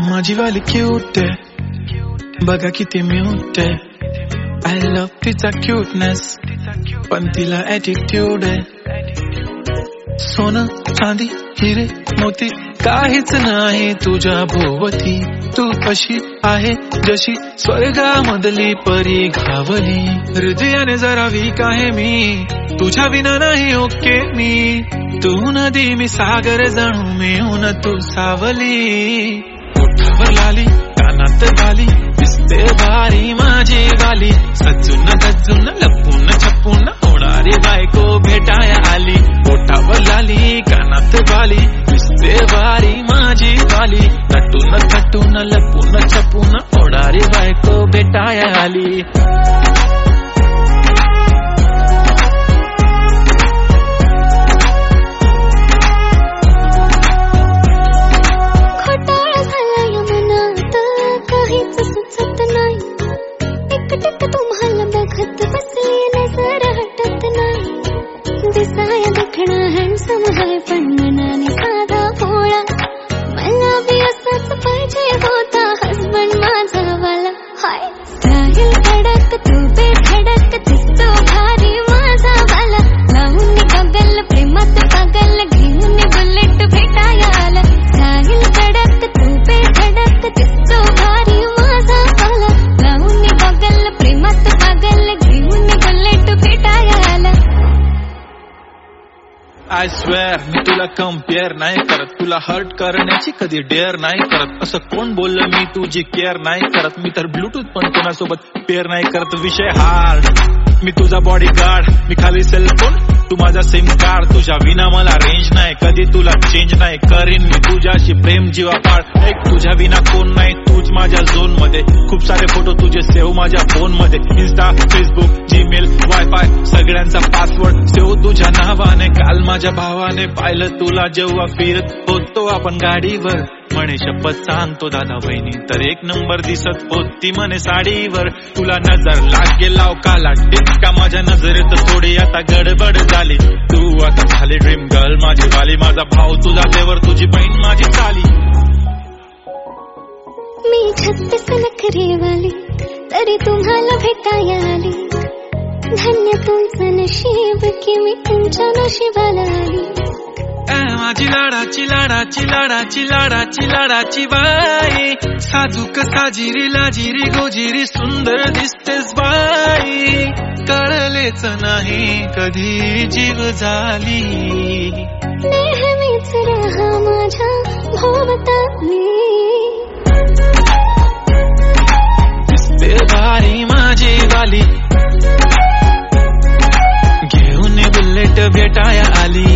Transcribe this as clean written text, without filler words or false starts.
माझी वाली क्यूट आहे बघा किती म्यूट आहे I love तिचा क्यूटनेस पण तिला ॲटिट्यूड आहे सोनं चांदी हिरे मोती काहीच नाही तुझ्या भोवती तू कशी आहे जशी स्वर्गामधली परी घावली हृदयाने जरा वीक आहे मी तुझ्या विना नाही ओके मी तू नदी मी सागर जणू मिळून तू सावली ओठावर लाली कानात बाली दिसते भारी माझी वाली सजून गजून लपून छपून होणारी बायको भेटाया आली ओठावर लाली कानात बाली दिसते भारी माझी वाली नटून थटून लपून छपून होणारी बायको भेटाया आली तुम्हाला बघत बसली नजर हटत नाही दिसाया देखणा हँडसम आहे पण मनाने साधा भोळा मला बी असाच पाहिजे होता हसबंड माझा वाला हाय स्टाईल कडक तू बेधडक दिसतो भारी माझा वाला लावून गगल प्रेमात पागल घेऊन बुलेट भेटाया आला स्टाईल कडक तू बेधडक दिसतो भारी माझा वाला लावून गगल प्रेमात पागल घेऊन बुलेट भेटाया आला आय स्वेअर मी तुला कम्पेअर नाही करत तुला हर्ट करण्याची कधी डेअर नाही करत असं कोण बोललं मी तुझी केअर नाही करत मी तर ब्लूटूथ पण कोणासोबत पेअर नाही करत विषय हार्ड मी तुझा बॉडी गार्ड मी खाली सेलफोन तू माझा सिम कार्ड तुझ्या विना मला रेंज नाही कधी तुला चेंज नाही करीन मी तुझ्याशी प्रेम जीवापाड एक तुझ्या विना कोण नाही तूच माझ्या झोन मध्ये खूप सारे फोटो तुझे सेव्ह माझ्या फोन मध्ये इन्स्टा फेसबुक जीमेल वायफाय सगळ्यांचा पासवर्ड सेव्ह तुझ्या नावाने काल माझ्या भावाने पाहिलं तुला जेव्हा फिरत होतो आपण गाडीवर म्हणे शपथ सांगतो दादा बहिणी तर एक नंबर दिसत होती म्हणे साडीवर तुला नजर लागेल लाव काला टिचका माझ्या नजरेत थोडी आता गडबड झाली तू आता झाली ड्रीम गर्ल माझी वाली माझा भाऊ तुझा देवर तुझी बहीण माझी चाली मी 36 नखरेवाली तरी तुम्हाला भेटाया आली धन्य तुमचं नशीब की मी तुमच्या नशिबाला आली माझी लाडाची लाडाची लाडाची लाडाची लाडाची बाई साजूक साजिरी लाजिरी गोजिरी सुंदर दिसतेस बाई कळलेच नाही कधी जीव झाली नेहमीच राहा माझ्या भोवताली दिसते भारी माझी वाली घेऊन बुलेट भेटाया आली